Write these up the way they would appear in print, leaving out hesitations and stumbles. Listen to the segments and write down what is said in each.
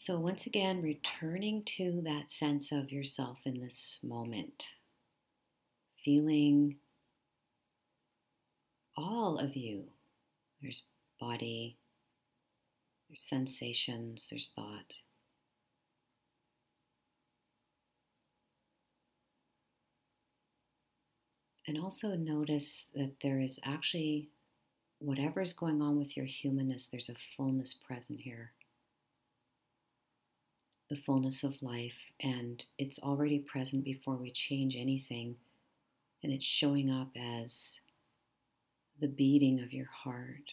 So, once again, returning to that sense of yourself in this moment, feeling all of you. There's body, there's sensations, there's thought. And also notice that there is actually, whatever is going on with your humanness, there's a fullness present here, the fullness of life, and it's already present before we change anything. And it's showing up as the beating of your heart.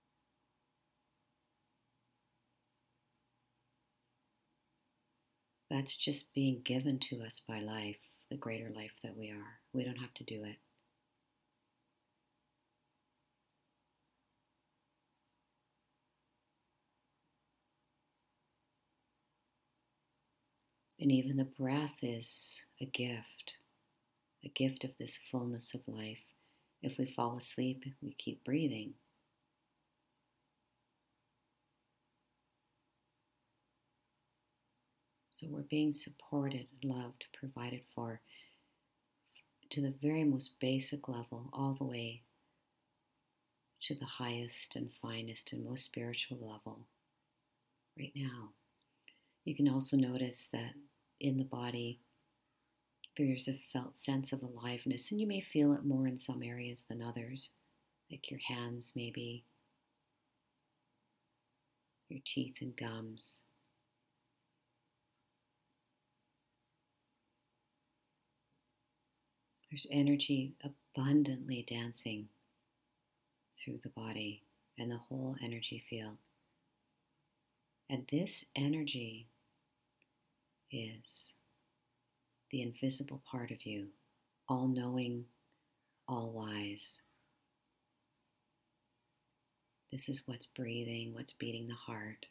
That's just being given to us by life, the greater life that we are. We don't have to do it. And even the breath is a gift of this fullness of life. If we fall asleep, we keep breathing. So we're being supported, loved, provided for to the very most basic level, all the way to the highest and finest and most spiritual level right now. You can also notice that in the body, there's a felt sense of aliveness, and you may feel it more in some areas than others, like your hands, maybe, your teeth and gums. There's energy abundantly dancing through the body and the whole energy field. And this energy is the invisible part of you, all knowing, all wise. This is what's breathing, what's beating the heart.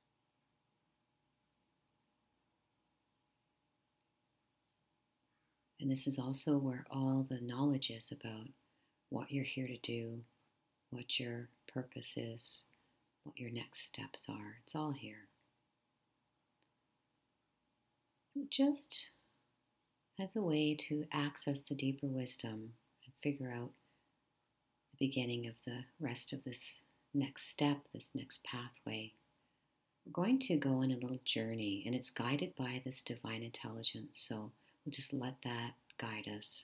And this is also where all the knowledge is about what you're here to do, what your purpose is, what your next steps are. It's all here. So just as a way to access the deeper wisdom and figure out the beginning of the rest of this next step, this next pathway, we're going to go on a little journey, and it's guided by this divine intelligence. So we'll just let that guide us.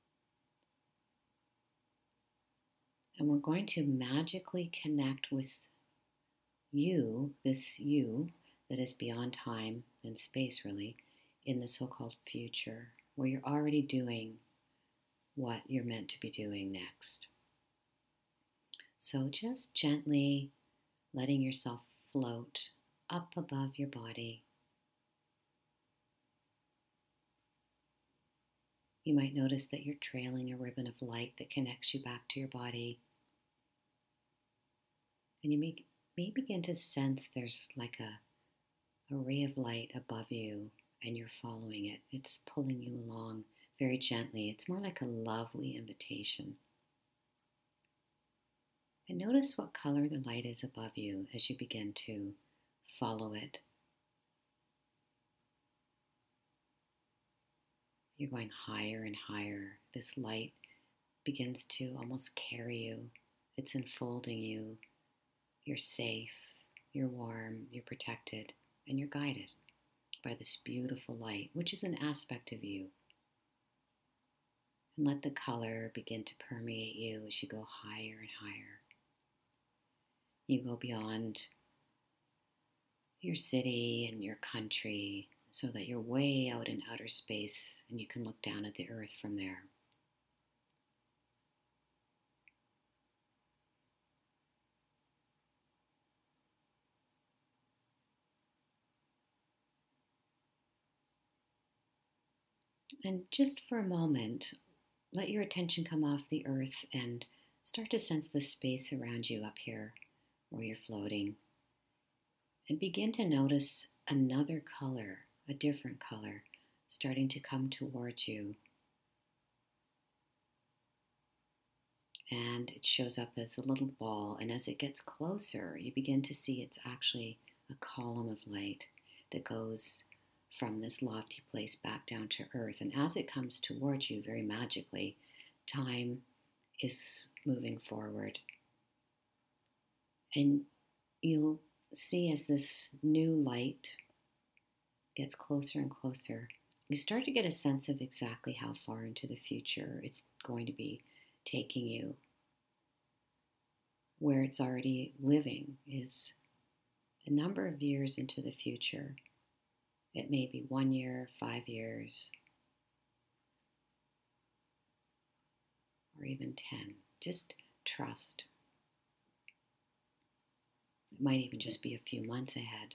And we're going to magically connect with you, this you that is beyond time and space, really, in the so-called future, where you're already doing what you're meant to be doing next. So just gently letting yourself float up above your body. You might notice that you're trailing a ribbon of light that connects you back to your body. And you may begin to sense there's like a ray of light above you, and you're following it. It's pulling you along very gently. It's more like a lovely invitation. And notice what color the light is above you as you begin to follow it. You're going higher and higher. This light begins to almost carry you. It's enfolding you. You're safe, you're warm, you're protected, and you're guided by this beautiful light, which is an aspect of you. And let the color begin to permeate you as you go higher and higher. You go beyond your city and your country so that you're way out in outer space and you can look down at the earth from there. And just for a moment, let your attention come off the earth and start to sense the space around you up here where you're floating. And begin to notice another color, a different color, starting to come towards you. And it shows up as a little ball, and as it gets closer, you begin to see it's actually a column of light that goes from this lofty place back down to earth. And as it comes towards you, very magically, time is moving forward. And you'll see as this new light gets closer and closer, you start to get a sense of exactly how far into the future it's going to be taking you. Where it's already living is a number of years into the future. It may be 1 year, 5 years, or even 10. Just trust. It might even just be a few months ahead.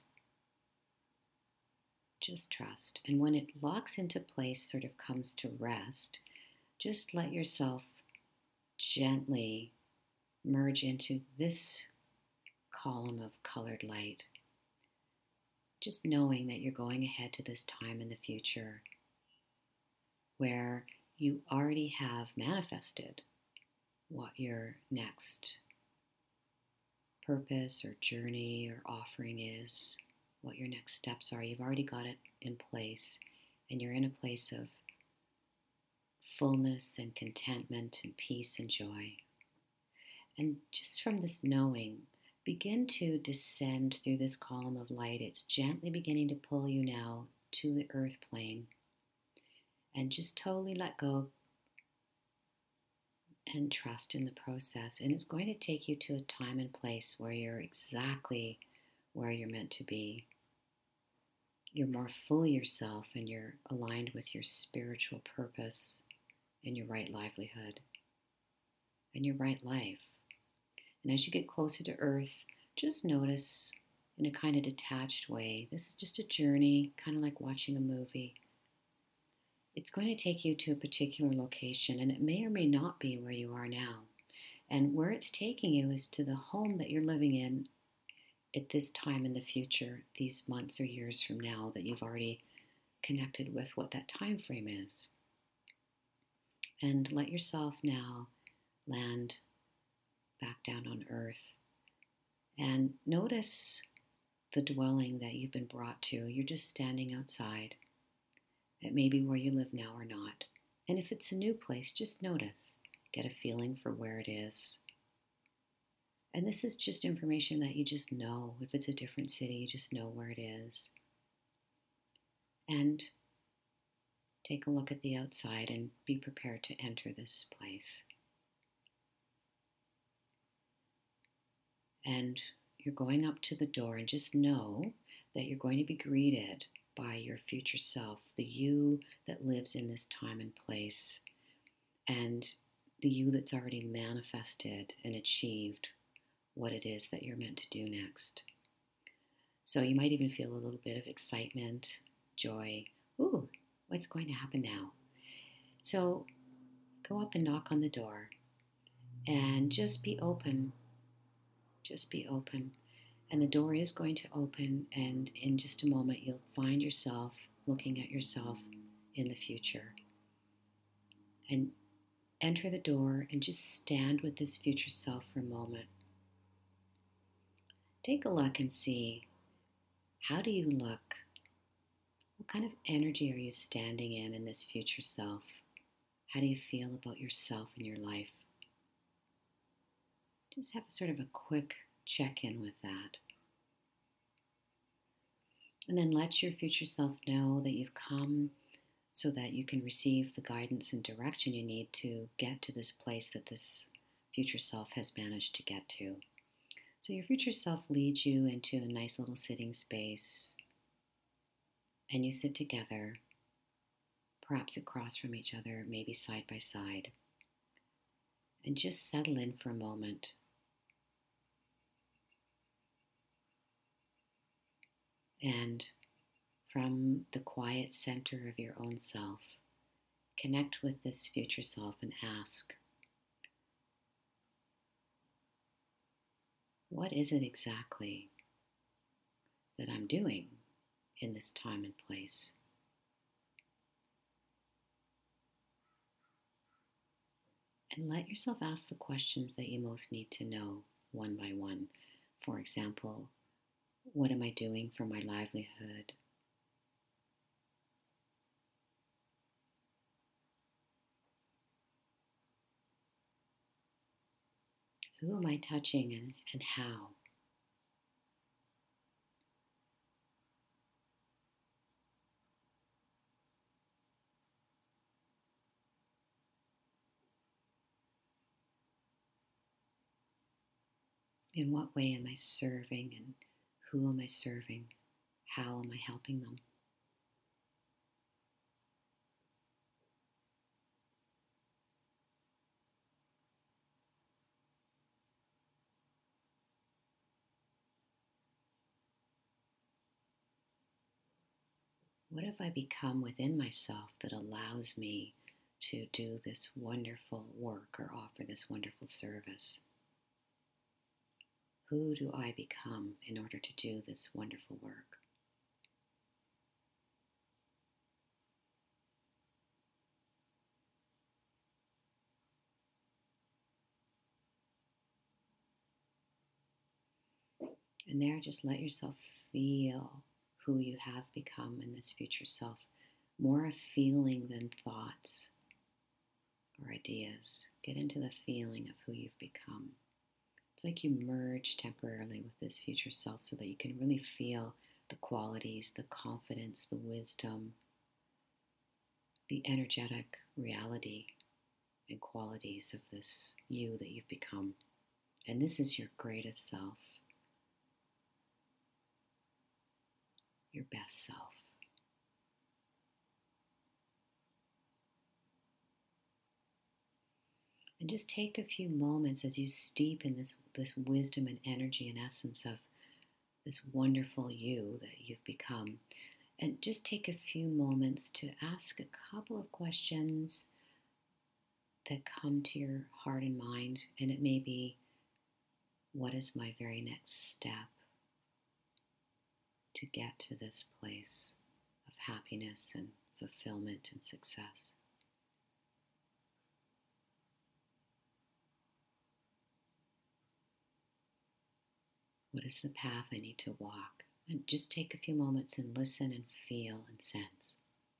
Just trust. And when it locks into place, sort of comes to rest, just let yourself gently merge into this column of colored light. Just knowing that you're going ahead to this time in the future where you already have manifested what your next purpose or journey or offering is, what your next steps are. You've already got it in place, and you're in a place of fullness and contentment and peace and joy. And just from this knowing, begin to descend through this column of light. It's gently beginning to pull you now to the earth plane. And just totally let go and trust in the process. And it's going to take you to a time and place where you're exactly where you're meant to be. You're more fully yourself, and you're aligned with your spiritual purpose and your right livelihood and your right life. And as you get closer to earth, just notice in a kind of detached way. This is just a journey, kind of like watching a movie. It's going to take you to a particular location, and it may or may not be where you are now. And where it's taking you is to the home that you're living in at this time in the future, these months or years from now, that you've already connected with what that time frame is. And let yourself now land back down on earth. And notice the dwelling that you've been brought to. You're just standing outside. It may be where you live now or not. And if it's a new place, just notice. Get a feeling for where it is. And this is just information that you just know. If it's a different city, you just know where it is. And take a look at the outside and be prepared to enter this place. And you're going up to the door, and just know that you're going to be greeted by your future self, the you that lives in this time and place, and the you that's already manifested and achieved what it is that you're meant to do next. So you might even feel a little bit of excitement, joy. Ooh, what's going to happen now? So go up and knock on the door and just be open. Just be open. And the door is going to open, and in just a moment you'll find yourself looking at yourself in the future. And enter the door and just stand with this future self for a moment. Take a look and see, how do you look? What kind of energy are you standing in this future self? How do you feel about yourself and your life? Just have sort of a quick check-in with that. And then let your future self know that you've come so that you can receive the guidance and direction you need to get to this place that this future self has managed to get to. So your future self leads you into a nice little sitting space, and you sit together, perhaps across from each other, maybe side by side, and just settle in for a moment. And from the quiet center of your own self, connect with this future self and ask, what is it exactly that I'm doing in this time and place? And let yourself ask the questions that you most need to know one by one. For example, what am I doing for my livelihood? Who am I touching and how? In what way am I serving and who am I serving? How am I helping them? What have I become within myself that allows me to do this wonderful work or offer this wonderful service? Who do I become in order to do this wonderful work? And there, just let yourself feel who you have become in this future self. More a feeling than thoughts or ideas. Get into the feeling of who you've become. It's like you merge temporarily with this future self so that you can really feel the qualities, the confidence, the wisdom, the energetic reality and qualities of this you that you've become. And this is your greatest self, your best self. And just take a few moments as you steep in this wisdom and energy and essence of this wonderful you that you've become. And just take a few moments to ask a couple of questions that come to your heart and mind. And it may be, what is my very next step to get to this place of happiness and fulfillment and success? What is the path I need to walk? And just take a few moments and listen and feel and sense.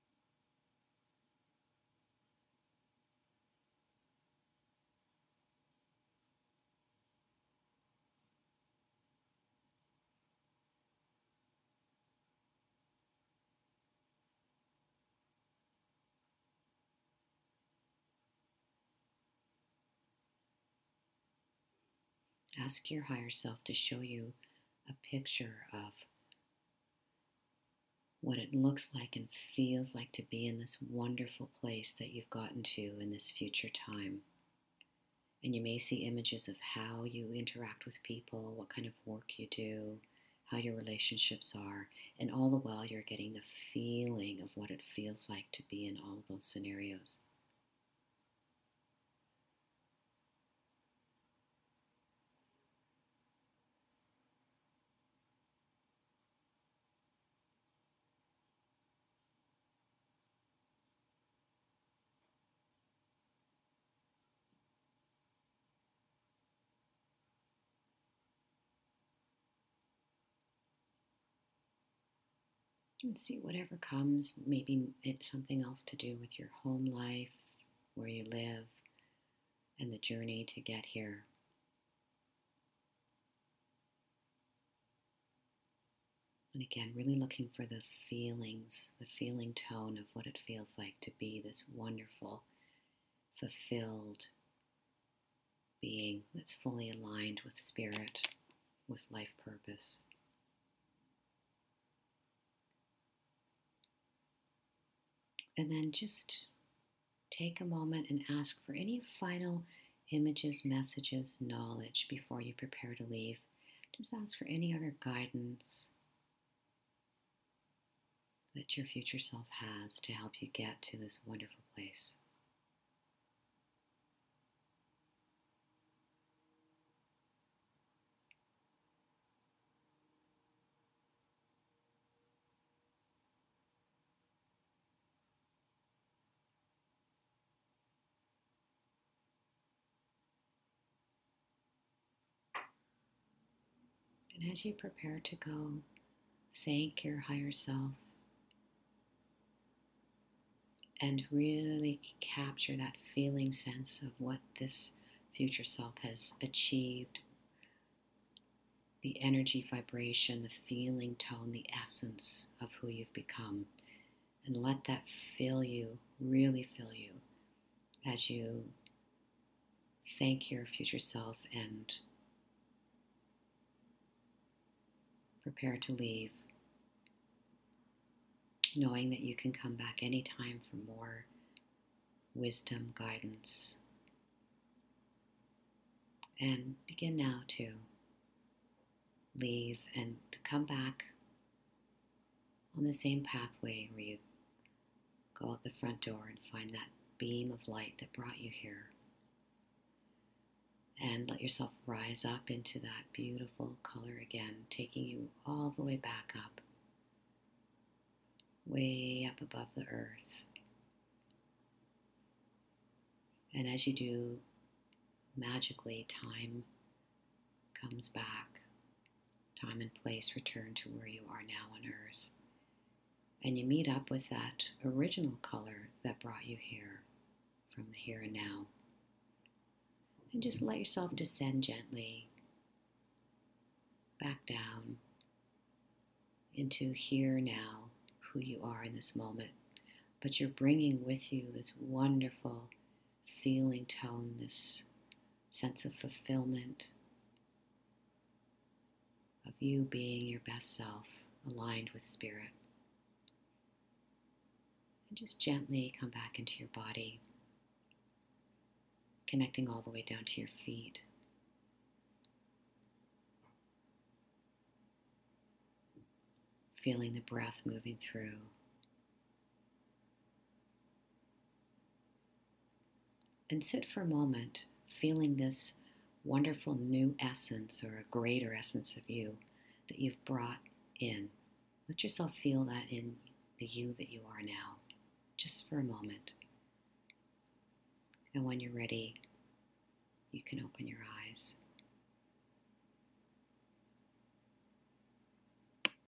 Ask your higher self to show you a picture of what it looks like and feels like to be in this wonderful place that you've gotten to in this future time. And you may see images of how you interact with people, what kind of work you do, how your relationships are, and all the while you're getting the feeling of what it feels like to be in all those scenarios. And see whatever comes, maybe it's something else to do with your home life, where you live, and the journey to get here. And again, really looking for the feelings, the feeling tone of what it feels like to be this wonderful, fulfilled being that's fully aligned with spirit, with life purpose. And then just take a moment and ask for any final images, messages, knowledge before you prepare to leave. Just ask for any other guidance that your future self has to help you get to this wonderful place. And as you prepare to go, thank your higher self and really capture that feeling sense of what this future self has achieved, the energy vibration, the feeling tone, the essence of who you've become. And let that fill you, really fill you, as you thank your future self and prepare to leave, knowing that you can come back anytime for more wisdom, guidance. And begin now to leave and to come back on the same pathway where you go out the front door and find that beam of light that brought you here. And let yourself rise up into that beautiful color again, taking you all the way back up, way up above the earth. And as you do, magically time comes back. Time and place return to where you are now on earth. And you meet up with that original color that brought you here, from the here and now. And just let yourself descend gently back down into here now, who you are in this moment. But you're bringing with you this wonderful feeling tone, this sense of fulfillment, of you being your best self, aligned with spirit. And just gently come back into your body, connecting all the way down to your feet. Feeling the breath moving through. And sit for a moment, feeling this wonderful new essence, or a greater essence of you that you've brought in. Let yourself feel that in the you that you are now, just for a moment. And when you're ready, you can open your eyes.